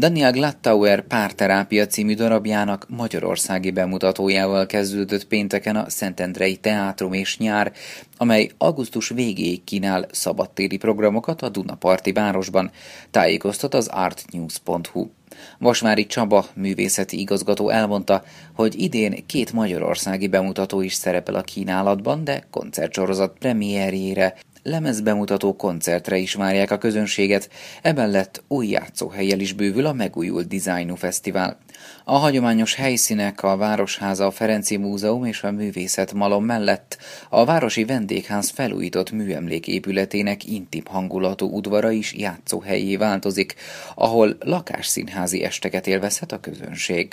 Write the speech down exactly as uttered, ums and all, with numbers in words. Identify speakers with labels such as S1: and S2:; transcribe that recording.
S1: Daniel Glattauer Párterápia című darabjának magyarországi bemutatójával kezdődött pénteken a Szentendrei Teátrum és Nyár, amely augusztus végéig kínál szabadtéri programokat a Dunaparti városban, tájékoztat az artnews pont hu. Vasvári Csaba művészeti igazgató elmondta, hogy idén két magyarországi bemutató is szerepel a kínálatban, de koncertsorozat premierjére, lemezbemutató koncertre is várják a közönséget, emellett új játszóhellyel is bővül a megújult Dizájnú Fesztivál. A hagyományos helyszínek, a Városháza, a Ferenci Múzeum és a Művészet Malom mellett a Városi Vendégház felújított műemléképületének intim hangulatú udvara is játszóhellyé változik, ahol lakásszínházi esteket élvezhet a közönség.